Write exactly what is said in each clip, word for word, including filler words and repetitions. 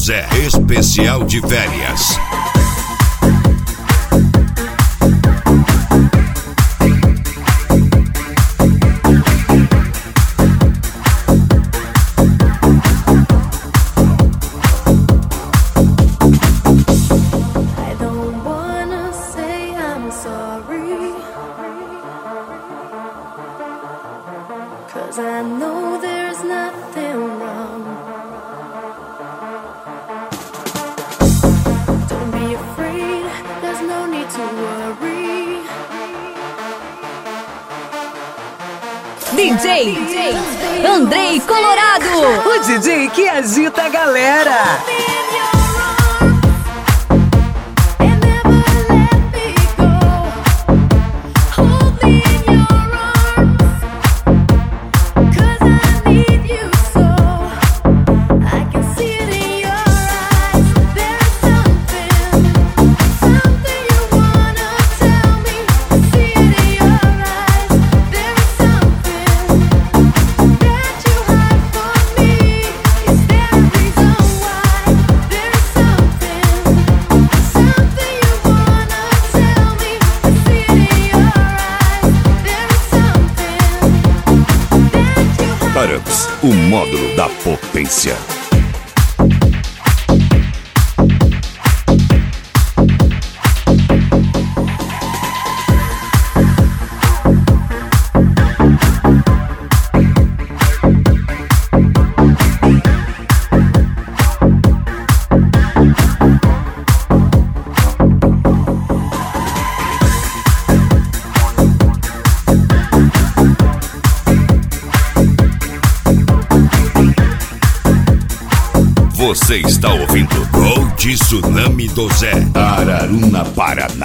Zé, especial de férias. Cause I know there's nothing wrong. Don't be afraid, there's no need to worry. D J Andrei Colorado, o D J que agita a galera. Startups, o módulo da potência. Você está ouvindo Gold Tsunami do Zé, Araruna, Paraná.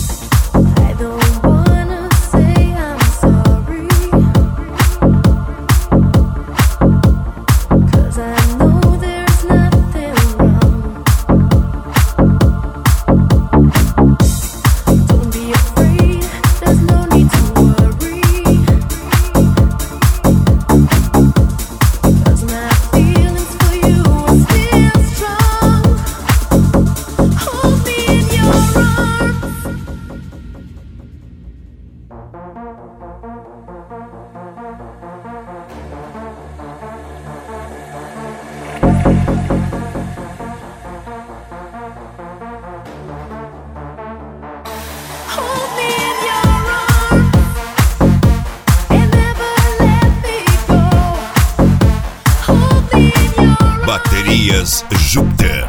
Baterias Júpiter.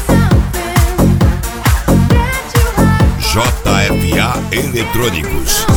J F A Eletrônicos.